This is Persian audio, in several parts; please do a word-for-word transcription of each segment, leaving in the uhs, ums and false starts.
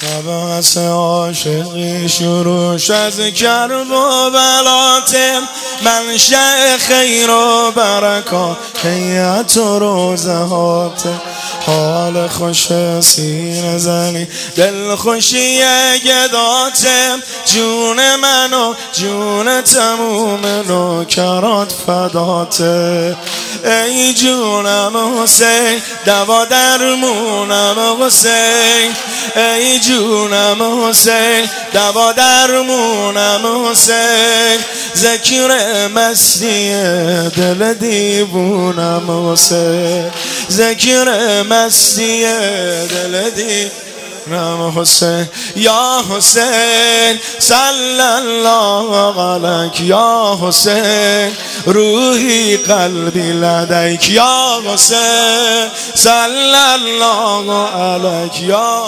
نباس عاشقی شروعش از کرب و بلاتم، منشأ خیر و برکات هیئت و روزهاتم. حال خوش سینه زنی دل خوشی گداتم، جون من و جون تموم نوکرات فداته. ای جونم حسین دوا درمونم حسین، ای جونم حسین دوا درمونم حسین. ذکر مستی دل دیوونم حسین، ذکر مستی دل دیوونم حسین. یا حسین صلی الله علیک یا حسین، روحی قلبی لدیک یا حسین. صلی الله علیک یا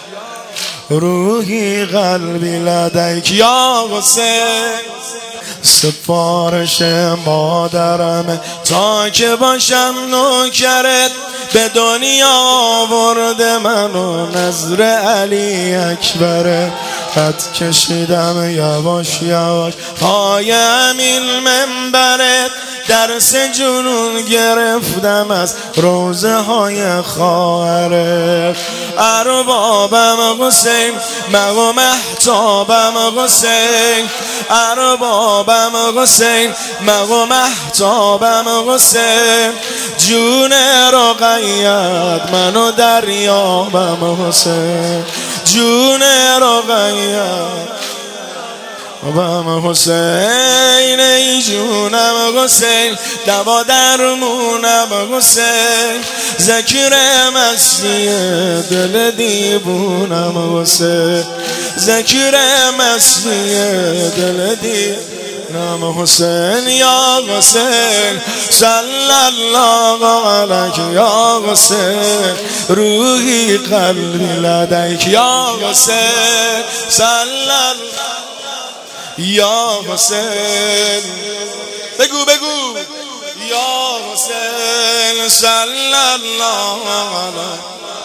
روحی قلبی لدیک یا حسین. سفارش مادرم تا که باشم نوکرت، به دنیا آورده منو نظر علی اکبره. خط کشیدم یواش یواش پای همین منبرت، درس جنون گرفتم از روزه های خواهرت. اربابم حسین مگو محتابم حسین، اربابم حسین مگو محتابم حسین. جون رقیت منو دریابم حسین، جون رقیت بام حسین. ای جونم حسین دوا درمونم حسین، ذکر مستی دل دیوونم حسین، ذکر مستی دل دیوونم حسین. یا حسین صلی الله علیک یا حسین، روحی قلبی لدیک یا حسین. صلی الله یا حسین، بگو بگو یا حسین صلی الله علیه.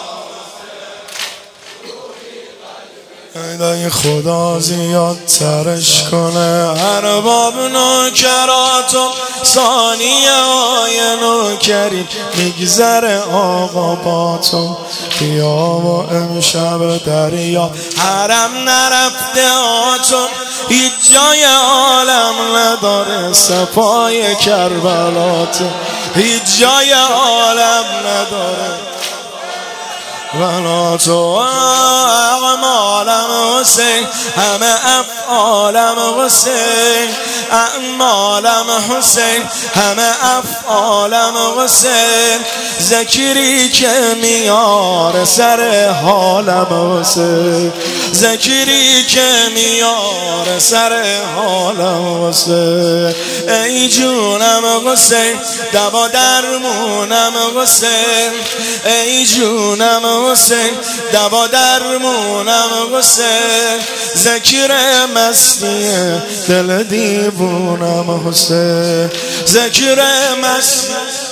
ایدای خدا زیاد ترش کنه ارباب نوکراتو، ثانیه های نوکری میگذره آقا با تو. بیا و امشب دریا حرم نرفته آتون، هیچ جای عالم نداره صفای کربلات، هیچ جای عالم نداره ولا تو. اعمالم حسین همه افعالم حسین، اعمالم حسین همه افعالم حسین. ذکری که میاره سر حالم حسین، ذکری که میاره سر حالم حسین. ای جونم حسین دوا درمونم حسین، ای جونم حسین دوا درمونم حسین. ذکر مستی دل دیوونم حسین، ذکر مستی